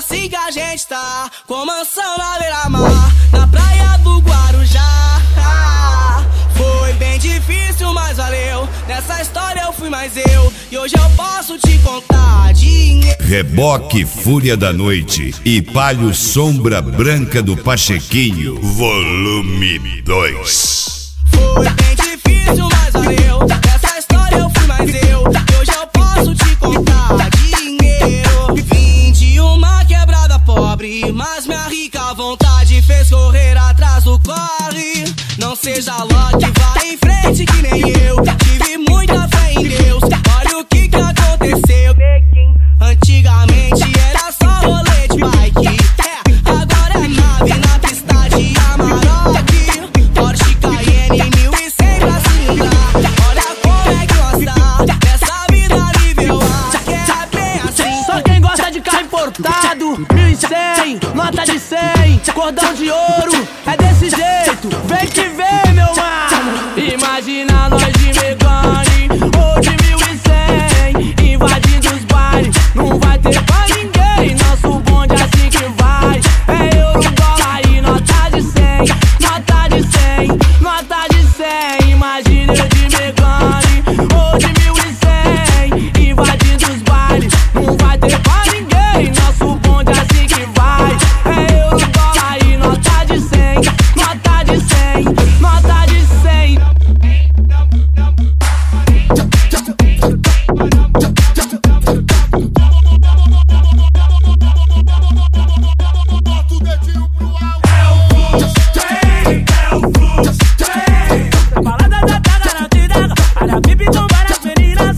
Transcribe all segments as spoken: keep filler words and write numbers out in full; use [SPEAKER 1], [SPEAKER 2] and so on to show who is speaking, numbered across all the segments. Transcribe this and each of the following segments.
[SPEAKER 1] assim que a gente tá, com mansão na beira-mar, na praia do Guarujá. Foi bem difícil, mas valeu. Nessa história eu fui mais eu, e hoje eu posso te contar dinheiro.
[SPEAKER 2] Reboque Fúria da Noite e Palio Sombra Branca do Pachequinho, volume dois.
[SPEAKER 1] Foi bem difícil, mas valeu. Nessa história eu fui mais eu, e hoje eu posso te contar dinheiro. Vim de uma quebrada pobre, mas minha rica vontade fez correr atrás do corre. Não seja Loki, vai em frente que nem eu. Tive muita fé em Deus, olha o que que aconteceu. Antigamente era só rolê de bike, é, agora é nave na pista de Amarok. Porsche Cayenne mil e cem pra cilindrar. Olha como é que nós tá nessa vida nível A, que é bem assim.
[SPEAKER 3] Só quem gosta de carro importado, mil e cem, nota de cem, cordão de ouro, é desse jeito, vem que vem meu mano. Imagina nós de Megane ou de mil e cem, invadindo os bailes, não vai ter pra ninguém, nosso bonde é assim que vai. É euro, dólar e nota de cem, nota de cem, nota de cem. Imagina eu de Megane ou de mil e cem, invadindo os bailes, não vai ter pra ninguém, nosso bonde é assim que vai. É euro, dólar e nota de cem, nota de cem, nota de cem. Balada já tá garantida, área V I P com várias meninas.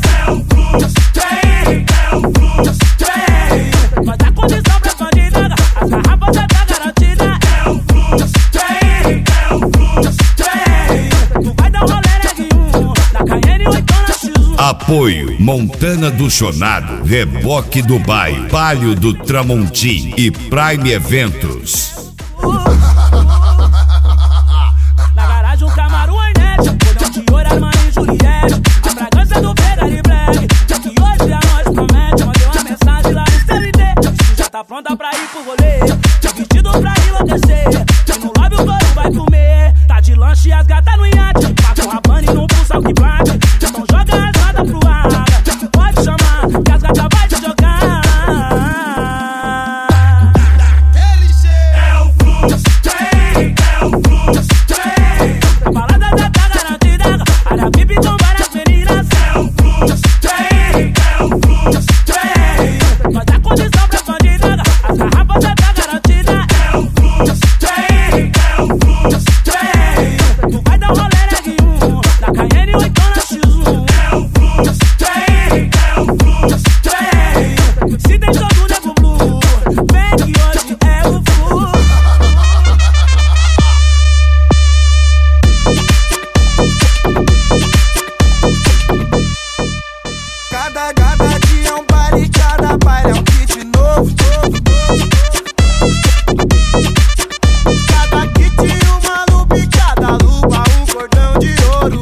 [SPEAKER 3] Mas a condição pra bandida, as garrafas já tá garantida. Tu vai dar um rolê neguinho, na Cayenne ou então na X um.
[SPEAKER 2] Apoio Montana do Chonado, Reboque Dubai, Palio do Tramontim e Prime Eventos.
[SPEAKER 3] Na garagem um Camaro Hornet, cordão de ouro, Armani e Juliette, a fragrância do Ferrari Black, que hoje a nós promete. Mandei uma mensagem lá no C L T, já tá pronta pra ir pro rolê, tô vestido pra enlouquecer, e no lobby o couro vai comer. Tá de lanche e as gatas no iate, papo rabando e não pulsa o que bate. Então joga as rodas pro ar, pode chamar, que as gatas vai te jogar.
[SPEAKER 4] É o fluxo, tem, é o fluxo, tem.
[SPEAKER 3] Balada já tá garantida, área V I P com várias meninas.
[SPEAKER 4] É o fluxo, tem, é o fluxo, tem.
[SPEAKER 3] Mas a condição pra bandida, as garrafas já tá garantida.
[SPEAKER 4] É o fluxo, tem, é o fluxo, tem.
[SPEAKER 3] Tu vai dar um rolê neguinho, na Cayenne ou então na X um.
[SPEAKER 4] É o fluxo, tem, é o fluxo, tem.
[SPEAKER 3] Se tem todo nego blue, vem que hoje é o flu.
[SPEAKER 5] Cada, cada dia é um baile, cada baile é um kit novo, novo, novo. Cada kit uma lupa e cada lupa um cordão de ouro.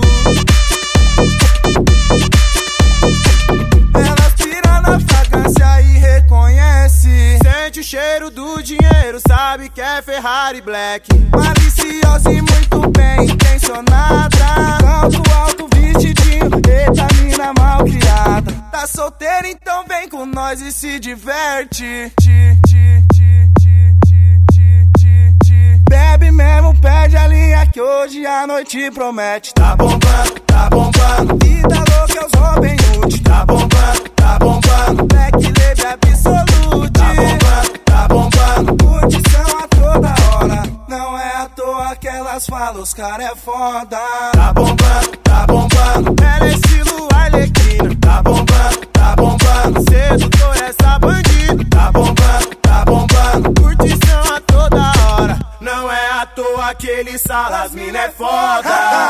[SPEAKER 5] Elas piram na fragrância e reconhece, sente o cheiro do dinheiro, sabe que é Ferrari Black. Maliciosa e muito bem intencionada, salto alto, vestidinho, eita mina mal criada. Tá solteira, então vem com nós e se diverte. Ti, ti, ti, ti, ti, ti, ti, ti. Bebe mesmo, perde a linha que hoje a noite promete. Tá bombando, tá bombando, vida louca é os Robin Hood. Tá bombando, tá bombando, Black Label absolute. Tá bombando, tá bombando, curtição a toda hora. Não é à toa que elas falam, os cara é foda. Tá bombando, tá bombando, ela é estilo Arlequina. Tá bombando, tá bombando, sedutor essa bandida. Tá bombando, tá bombando, curtição a toda hora. Não é à toa que ele sala, as mina é foda.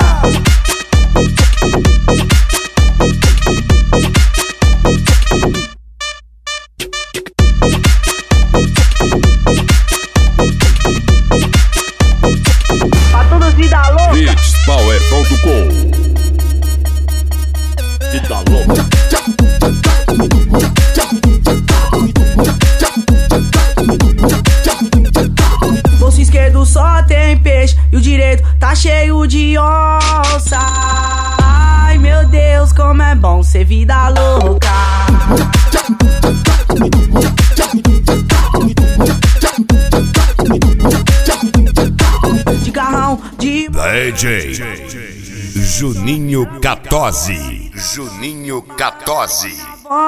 [SPEAKER 3] Pra todos vida louca.
[SPEAKER 6] beats power ponto com. Vida louca.
[SPEAKER 3] de onça. Ai meu Deus, como é bom ser vida louca. De carrão, de
[SPEAKER 2] D J Juninho Catozzi. Juninho Catozzi.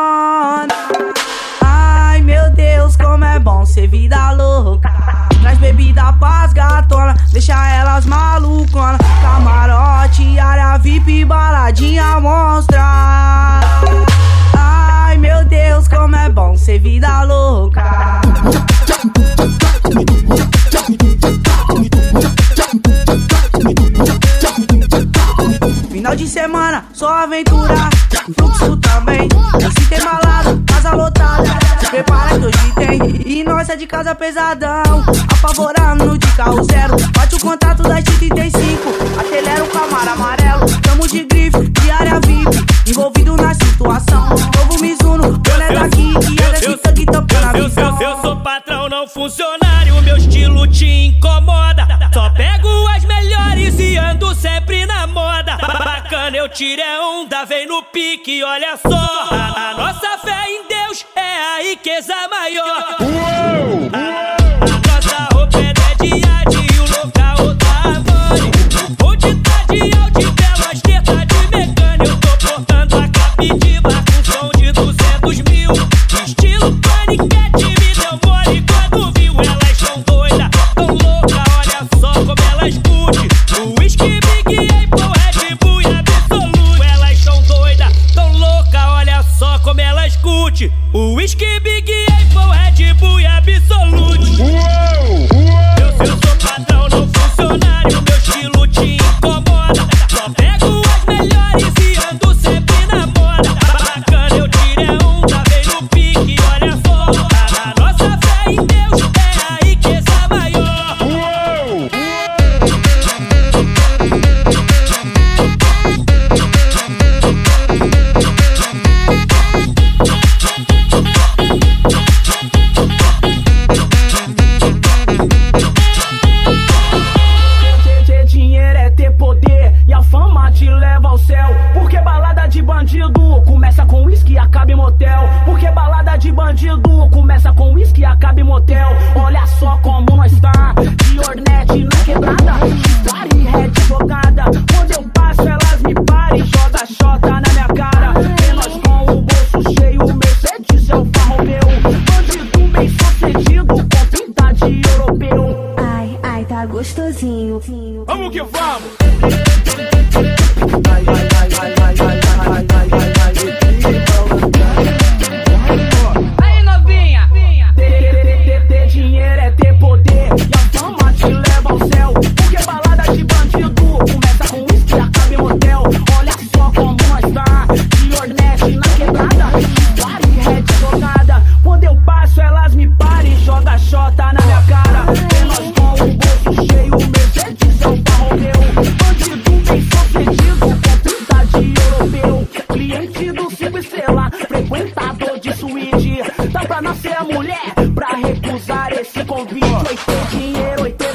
[SPEAKER 3] Ai meu Deus, como é bom ser vida louca. Traz bebida pras gatona, deixa elas malucona. Camarote, área V I P, baladinha monstra. Ai meu Deus, como é bom ser vida louca. Final de semana, só aventura, fluxo também. Se tem balada, casa lotada, se prepara que hoje tem. E nós é de casa pesadão, apavorando de carro zero. Bate o contato das trinta e tem cinco, acelera o Camaro amarelo. Tamo de grife, de área V I P, envolvido na situação. Novo Mizuno, eu é daqui, que é desse sangue tampando a visão.
[SPEAKER 7] Eu sou patrão, não funcionário, meu estilo te incomoda. Só pego as melhores e ando sempre na moda. Bacana, eu tirei onda, vem no pique, olha só. A, a nossa fé em Deus é a riqueza maior. A, a nossa roupa é de e o local da Avani. Onde tá de Audi, belas tetas de mecânico. Eu tô portando a captiva com som de duzentos mil. Estilo paniquete, me deu mole quando viu. Elas tão doidas, tão louca, olha só como elas curte. O whisky, Big Apple, Red Bull e Absolute. Elas tão doidas, tão louca, olha só como elas curte. O whisky, Big Apple, Red Bull e Absolute. Eu, eu sou patrão, não funcionário, meu estilo te incomoda. Só pego as melhores e ando sempre na moda. Bacana, eu tirei onda, vem no pique, olha só. A nossa fé em Deus é a riqueza maior.
[SPEAKER 8] Ter dinheiro é ter poder e a fama te leva ao céu. Porque balada de bandido começa com uísque e acaba em motel. Porque balada de bandido começa com uísque e acaba em motel. Olha só como nós tá, de Hornet na quebrada, Stari, red jogada. Quando eu passo elas me param e joga xota na minha cara. E nós com o bolso cheio, Mercedes é o Alfa Romeo. Bandido bem sucedido com pinta de europeu.
[SPEAKER 9] Ai, ai, tá gostosinho.
[SPEAKER 8] Vamos que vamos! Aí novinha! Ter dinheiro é ter poder e a fama te leva ao céu. Porque balada de bandido começa com uísque e acaba em motel. Olha só como nós tá, de Hornet na quebrada, Stari, red jogada. Quando eu passo elas me param e joga xota na minha cara. E nós com o bolso cheio, Mercedes é o Alfa Romeo. Bandido bem sucedido com pinta de europeu. Cliente do cinco estrelas, frequentador de suíte. Dá pra nascer a mulher pra recusar esse convite. Oi, ter dinheiro, oi, ter